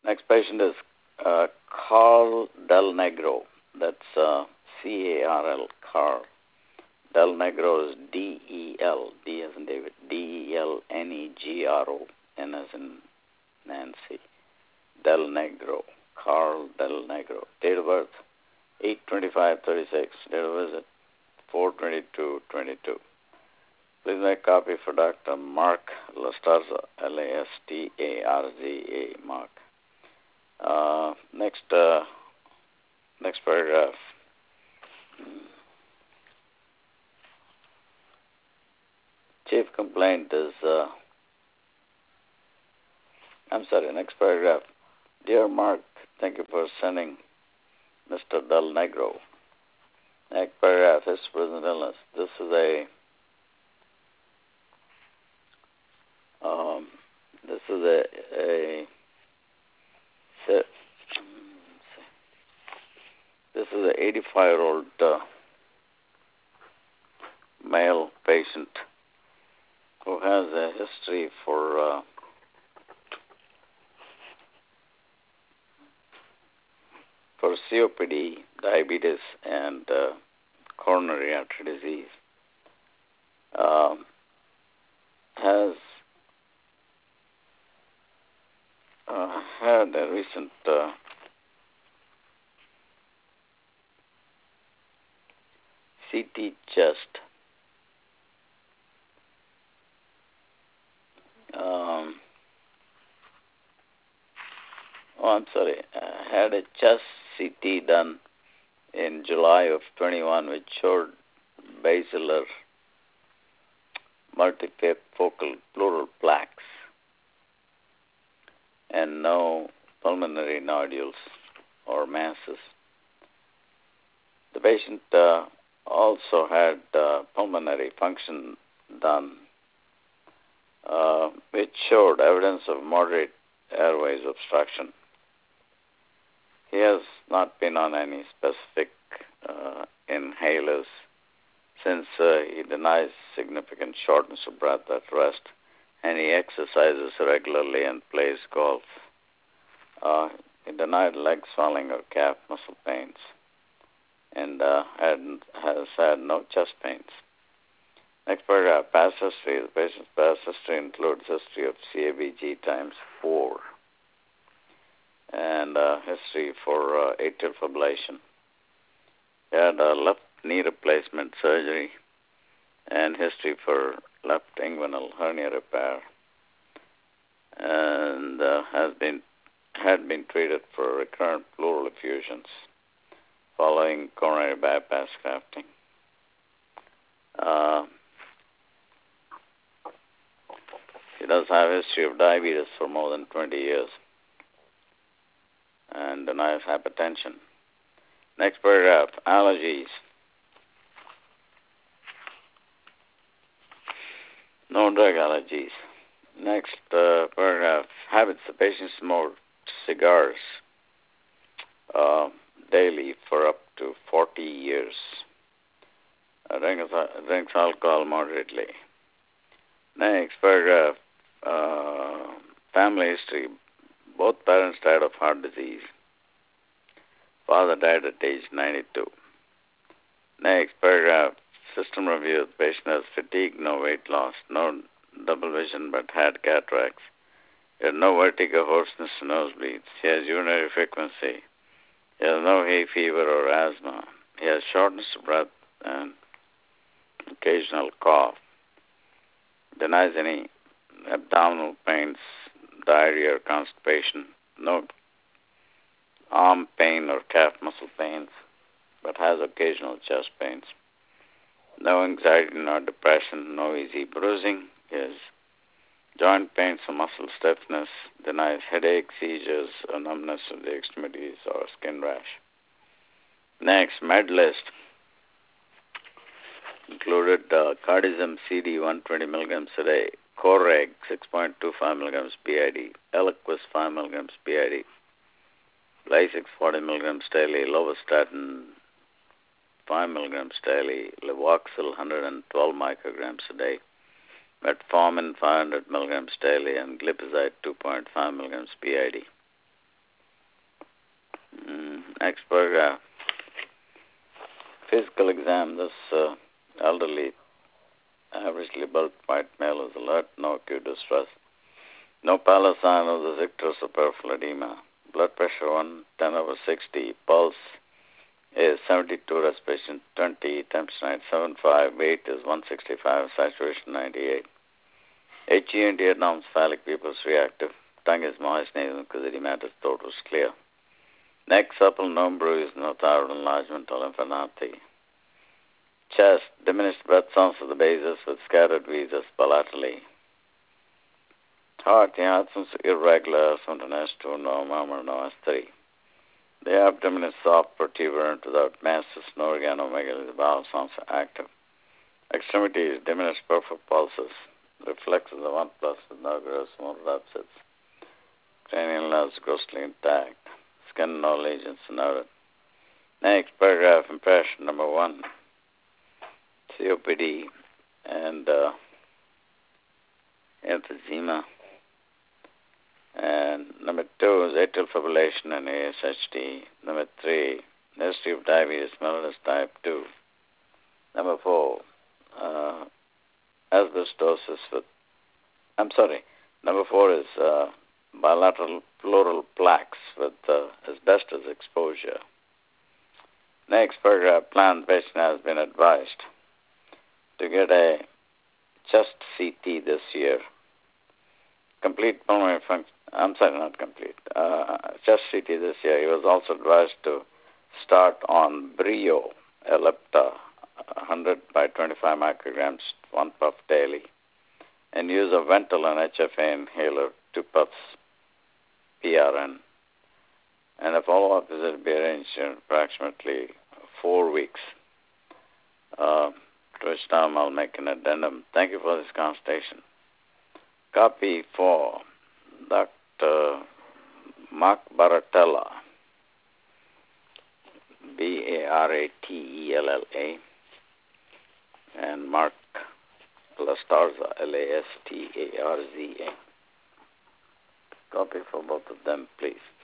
Next patient is Carl Del Negro. That's C-A-R-L, Carl. Del Negro is D-E-L, D as in David, D-E-L-N-E-G-R-O, N as in Nancy. Del Negro, Carl Del Negro. Date of birth, 8/25/36. Date of visit, 4/22/22. Please make a copy for Dr. Mark Lastarza, L-A-S-T-A-R-Z-A, Mark. Next paragraph. Chief complaint is, next paragraph. Dear Mark, thank you for sending Mr. Del Negro. Next paragraph, his present illness. This is a 85-year-old male patient who has a history for COPD, diabetes, and coronary artery disease. Has had a recent CT chest. Had a chest CT done in July of 21, which showed basilar multifocal pleural plaques and no pulmonary nodules or masses. The patient also had pulmonary function done, which showed evidence of moderate airways obstruction. He has not been on any specific inhalers since he denies significant shortness of breath at rest, and he exercises regularly and plays golf. He denied leg swelling or calf muscle pains, and has had no chest pains. Next paragraph, past history. The patient's past history includes history of CABG times 4 and history for atrial fibrillation. He had a left knee replacement surgery and history for left inguinal hernia repair, and had been treated for recurrent pleural effusions following coronary bypass grafting. He does have a history of diabetes for more than 20 years and denies hypertension. Next paragraph, allergies. No drug allergies. Next paragraph, habits. The patient smoked cigars daily for up to 40 years. Drinks alcohol moderately. Next paragraph, family history. Both parents died of heart disease. Father died at age 92. Next paragraph, system review. The patient has fatigue, no weight loss, no double vision, but had cataracts. He had no vertigo, hoarseness, nosebleeds. He has urinary frequency. He has no hay fever or asthma. He has shortness of breath and occasional cough. Denies any abdominal pains, diarrhea, or constipation. No arm pain or calf muscle pains, but has occasional chest pains. No anxiety nor depression, no easy bruising. He has joint pains or muscle stiffness. Denies headache, seizures, or numbness of the extremities or skin rash. Next, med list. Included Cardizem CD 120 milligrams a day, Coreg 6.25 milligrams BID, Eliquis 5 milligrams BID, Lasix 40 milligrams daily, Lovastatin 5 milligrams daily, Levoxyl 112 micrograms a day, Metformin 500 milligrams daily, and Glipizide 2.5 milligrams BID. Next paragraph. Physical exam. This elderly, averagely built white male is alert, no acute distress. No pallor sign of the icterus or peripheral edema. Blood pressure 110/60. Pulse is 72, respiration 20, temperature 975, weight is 165, saturation 98. HENT announced phallic pupils reactive. Tongue is moist, nasal because edematous, throat was clear. Neck supple, no bruise, no thyroid enlargement or lymphadenopathy. Chest, diminished breath sounds at the bases with scattered wheezes palatally. Heart, the heart sounds irregular, sometimes S2, no murmur, no S3. The abdomen is soft, protuberant, without masses, no organomegaly. The bowel sounds active. Extremities, diminished peripheral pulses. Reflexes of 1 plus with no gross motor upsets. Cranial nerves grossly intact. Skin, no lesions noted. Next paragraph, impression number 1. COPD and emphysema. And number 2 is atrial fibrillation and ASHT. Number 3, history of diabetes mellitus type 2. Number 4, asbestosis with, number 4 is bilateral pleural plaques with asbestos exposure. Next paragraph, plan. The patient has been advised to get a chest CT this year. Complete pulmonary function. Not complete. Chest CT this year. He was also advised to start on Brio Ellipta, 100 by 25 micrograms, 1 puff daily, and use of Ventolin HFA inhaler, 2 puffs PRN. And a follow-up visit will be arranged in approximately 4 weeks. To which time I'll make an addendum. Thank you for this consultation. Copy for Dr. Mark Baratella, Baratella, and Mark Lastarza, Lastarza. Copy for both of them, please.